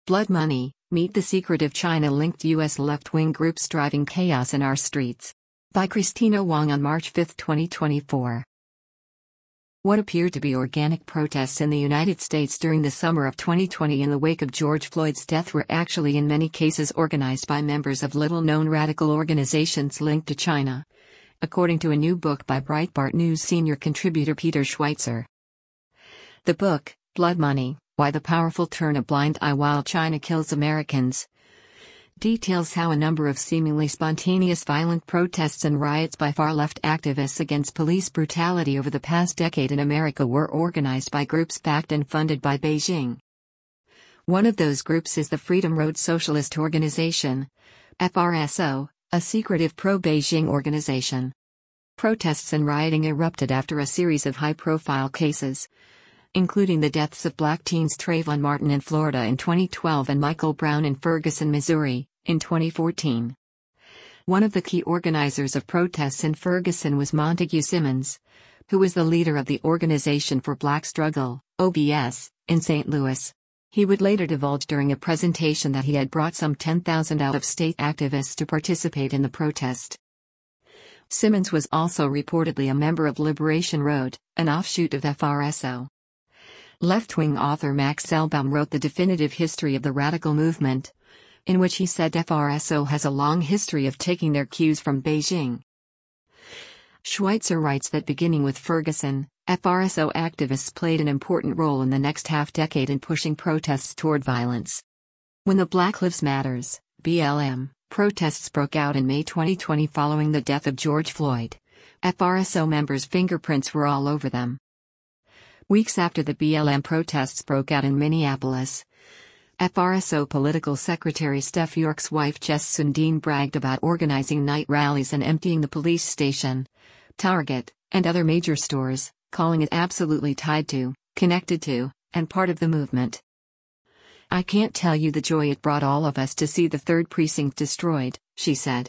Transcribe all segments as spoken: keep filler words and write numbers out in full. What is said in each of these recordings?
Blood Money, Meet the Secretive China-linked U S left-wing groups driving chaos in our streets. By Christina Wong on March fifth, twenty twenty-four. What appeared to be organic protests in the United States during the summer of twenty twenty in the wake of George Floyd's death were actually in many cases organized by members of little-known radical organizations linked to China, according to a new book by Breitbart News senior contributor Peter Schweitzer. The book, Blood Money: Why the Powerful Turn a Blind Eye While China Kills Americans, details how a number of seemingly spontaneous violent protests and riots by far-left activists against police brutality over the past decade in America were organized by groups backed and funded by Beijing. One of those groups is the Freedom Road Socialist Organization, F R S O, a secretive pro-Beijing organization. Protests and rioting erupted after a series of high-profile cases, including the deaths of black teens Trayvon Martin in Florida in twenty twelve and Michael Brown in Ferguson, Missouri, in twenty fourteen. One of the key organizers of protests in Ferguson was Montague Simmons, who was the leader of the Organization for Black Struggle, O B S, in Saint Louis. He would later divulge during a presentation that he had brought some ten thousand out-of-state activists to participate in the protest. Simmons was also reportedly a member of Liberation Road, an offshoot of F R S O. Left-wing author Max Selbaum wrote The Definitive History of the Radical Movement, in which he said F R S O has a long history of taking their cues from Beijing. Schweitzer writes that beginning with Ferguson, F R S O activists played an important role in the next half-decade in pushing protests toward violence. When the Black Lives Matters, B L M, protests broke out in May twenty twenty following the death of George Floyd, F R S O members' fingerprints were all over them. Weeks after the B L M protests broke out in Minneapolis, F R S O political secretary Steph York's wife Jess Sundin bragged about organizing night rallies and emptying the police station, Target, and other major stores, calling it absolutely tied to, connected to, and part of the movement. "I can't tell you the joy it brought all of us to see the third precinct destroyed," she said.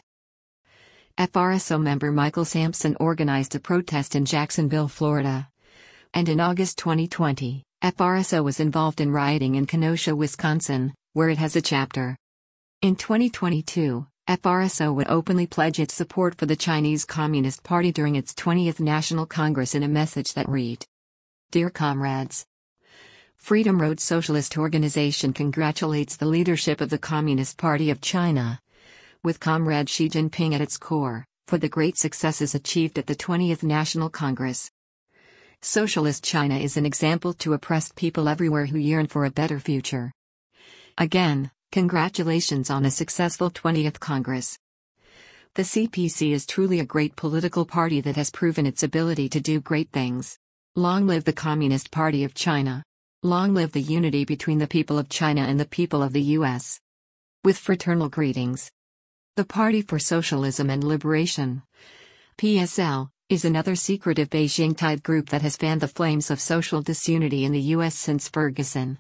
F R S O member Michael Sampson organized a protest in Jacksonville, Florida. And in August twenty twenty, F R S O was involved in rioting in Kenosha, Wisconsin, where it has a chapter. In twenty twenty-two, F R S O would openly pledge its support for the Chinese Communist Party during its twentieth National Congress in a message that read, "Dear comrades, Freedom Road Socialist Organization congratulates the leadership of the Communist Party of China, with Comrade Xi Jinping at its core, for the great successes achieved at the twentieth National Congress. Socialist China is an example to oppressed people everywhere who yearn for a better future. Again, congratulations on a successful twentieth Congress. The C P C is truly a great political party that has proven its ability to do great things. Long live the Communist Party of China. Long live the unity between the people of China and the people of the U S. With fraternal greetings. The Party for Socialism and Liberation, P S L, is another secretive Beijing-tied group that has fanned the flames of social disunity in the U S since Ferguson.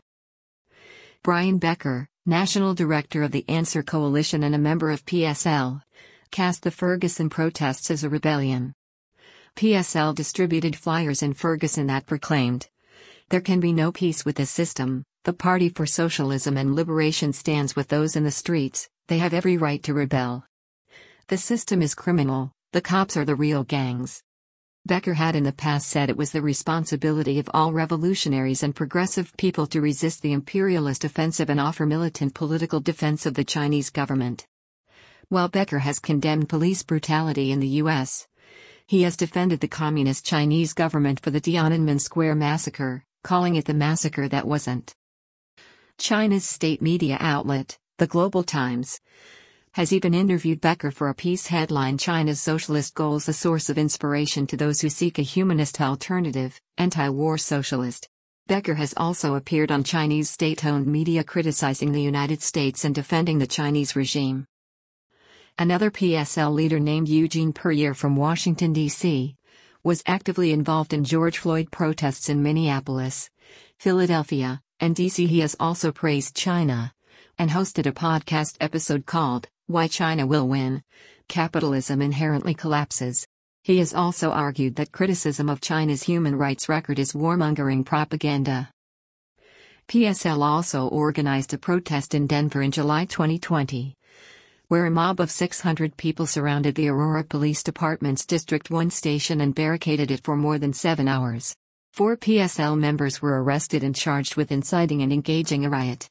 Brian Becker, National Director of the Answer Coalition and a member of P S L, cast the Ferguson protests as a rebellion. P S L distributed flyers in Ferguson that proclaimed, "There can be no peace with this system. The Party for Socialism and Liberation stands with those in the streets. They have every right to rebel. The system is criminal. The cops are the real gangs." Becker had in the past said it was the responsibility of all revolutionaries and progressive people to resist the imperialist offensive and offer militant political defense of the Chinese government. While Becker has condemned police brutality in the U S, he has defended the communist Chinese government for the Tiananmen Square massacre, calling it the massacre that wasn't. China's state media outlet, the Global Times, has even interviewed Becker for a piece headlined "China's Socialist Goals a Source of Inspiration to Those Who Seek a Humanist Alternative, Anti-War Socialist." Becker has also appeared on Chinese state-owned media criticizing the United States and defending the Chinese regime. Another P S L leader named Eugene Puryear from Washington, D C, was actively involved in George Floyd protests in Minneapolis, Philadelphia, and D C. He has also praised China and hosted a podcast episode called "Why China Will Win: Capitalism Inherently Collapses." He has also argued that criticism of China's human rights record is warmongering propaganda. P S L also organized a protest in Denver in July twenty twenty, where a mob of six hundred people surrounded the Aurora Police Department's District one station and barricaded it for more than seven hours. Four P S L members were arrested and charged with inciting and engaging a riot.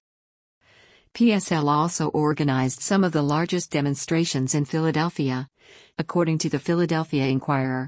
P S L also organized some of the largest demonstrations in Philadelphia, according to the Philadelphia Inquirer.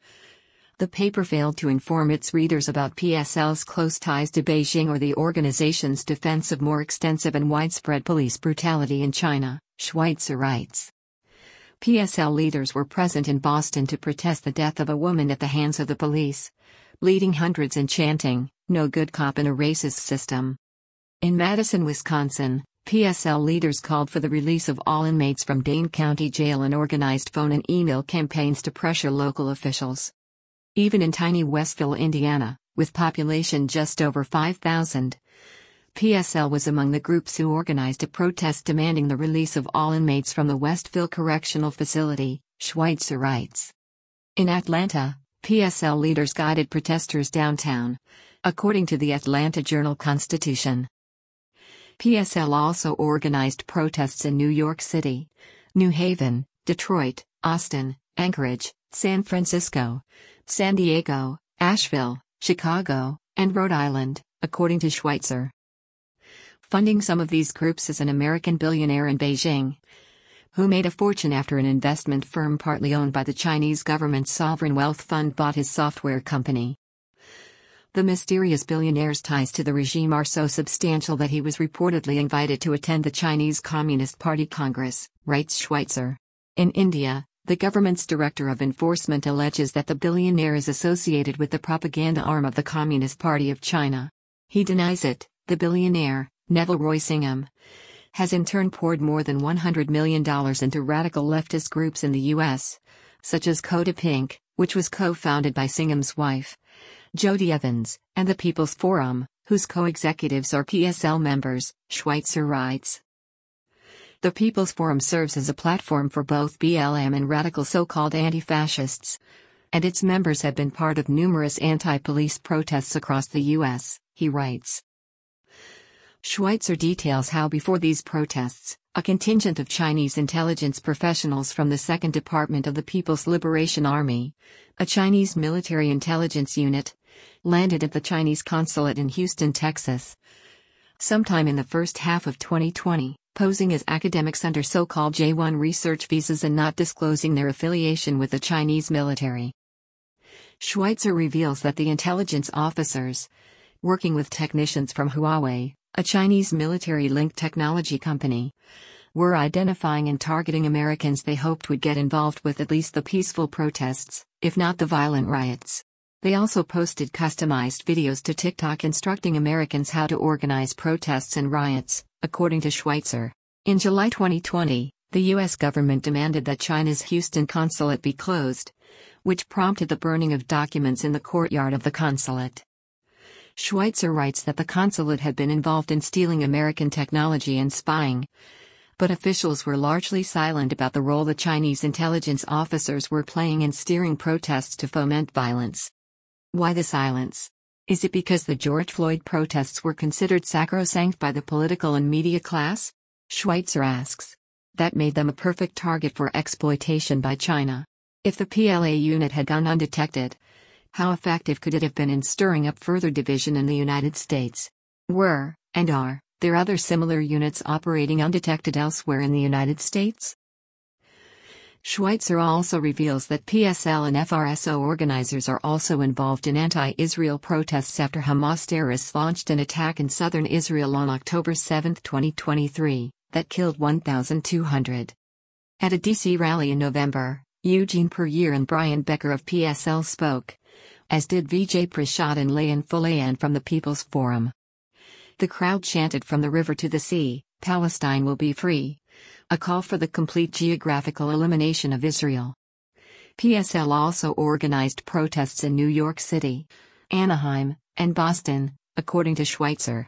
The paper failed to inform its readers about P S L's close ties to Beijing or the organization's defense of more extensive and widespread police brutality in China, Schweitzer writes. P S L leaders were present in Boston to protest the death of a woman at the hands of the police, leading hundreds and chanting, "No good cop in a racist system." In Madison, Wisconsin, P S L leaders called for the release of all inmates from Dane County Jail and organized phone and email campaigns to pressure local officials. Even in tiny Westville, Indiana, with population just over five thousand, P S L was among the groups who organized a protest demanding the release of all inmates from the Westville Correctional Facility, Schweitzer writes. In Atlanta, P S L leaders guided protesters downtown, according to the Atlanta Journal-Constitution. P S L also organized protests in New York City, New Haven, Detroit, Austin, Anchorage, San Francisco, San Diego, Asheville, Chicago, and Rhode Island, according to Schweitzer. Funding some of these groups is an American billionaire in Beijing, who made a fortune after an investment firm partly owned by the Chinese government's sovereign wealth fund bought his software company. The mysterious billionaire's ties to the regime are so substantial that he was reportedly invited to attend the Chinese Communist Party Congress, writes Schweitzer. In India, the government's director of enforcement alleges that the billionaire is associated with the propaganda arm of the Communist Party of China. He denies it. The billionaire, Neville Roy Singham, has in turn poured more than one hundred million dollars into radical leftist groups in the U S, such as Coda Pink, which was co-founded by Singham's wife, Jody Evans, and the People's Forum, whose co-executives are P S L members, Schweitzer writes. The People's Forum serves as a platform for both B L M and radical so-called anti-fascists, and its members have been part of numerous anti-police protests across the U S, he writes. Schweitzer details how before these protests, a contingent of Chinese intelligence professionals from the Second Department of the People's Liberation Army, a Chinese military intelligence unit, landed at the Chinese consulate in Houston, Texas, sometime in the first half of twenty twenty, posing as academics under so-called J one research visas and not disclosing their affiliation with the Chinese military. Schweitzer reveals that the intelligence officers, working with technicians from Huawei, a Chinese military-linked technology company, were identifying and targeting Americans they hoped would get involved with at least the peaceful protests, if not the violent riots. They also posted customized videos to TikTok instructing Americans how to organize protests and riots, according to Schweitzer. In July twenty twenty, the U S government demanded that China's Houston consulate be closed, which prompted the burning of documents in the courtyard of the consulate. Schweitzer writes that the consulate had been involved in stealing American technology and spying, but officials were largely silent about the role the Chinese intelligence officers were playing in steering protests to foment violence. Why the silence? Is it because the George Floyd protests were considered sacrosanct by the political and media class? Schweitzer asks. That made them a perfect target for exploitation by China. If the P L A unit had gone undetected, how effective could it have been in stirring up further division in the United States? Were, and are, there other similar units operating undetected elsewhere in the United States? Schweitzer also reveals that P S L and F R S O organizers are also involved in anti-Israel protests after Hamas terrorists launched an attack in southern Israel on October seventh, twenty twenty-three, that killed one thousand two hundred. At a D C rally in November, Eugene Puryear and Brian Becker of P S L spoke, as did Vijay Prashad and Layan Fulayan from the People's Forum. The crowd chanted "From the river to the sea, Palestine will be free," a call for the complete geographical elimination of Israel. P S L also organized protests in New York City, Anaheim, and Boston, according to Schweitzer.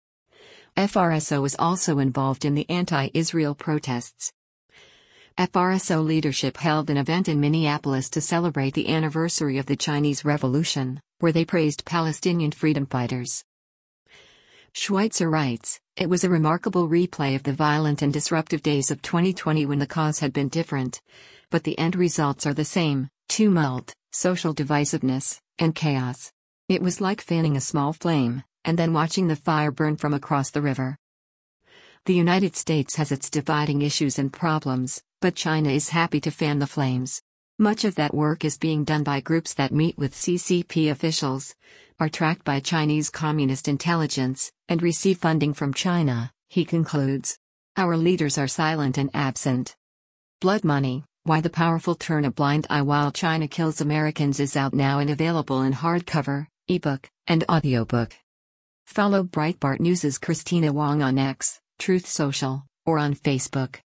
F R S O was also involved in the anti-Israel protests. F R S O leadership held an event in Minneapolis to celebrate the anniversary of the Chinese Revolution, where they praised Palestinian freedom fighters. Schweitzer writes, "It was a remarkable replay of the violent and disruptive days of twenty twenty when the cause had been different. But the end results are the same: tumult, social divisiveness, and chaos. It was like fanning a small flame, and then watching the fire burn from across the river." The United States has its dividing issues and problems, but China is happy to fan the flames. Much of that work is being done by groups that meet with C C P officials, are tracked by Chinese Communist intelligence, and receive funding from China, he concludes. Our leaders are silent and absent. Blood Money: Why the Powerful Turn a Blind Eye While China Kills Americans is out now and available in hardcover, ebook, and audiobook. Follow Breitbart News' Christina Wong on X, Truth Social, or on Facebook.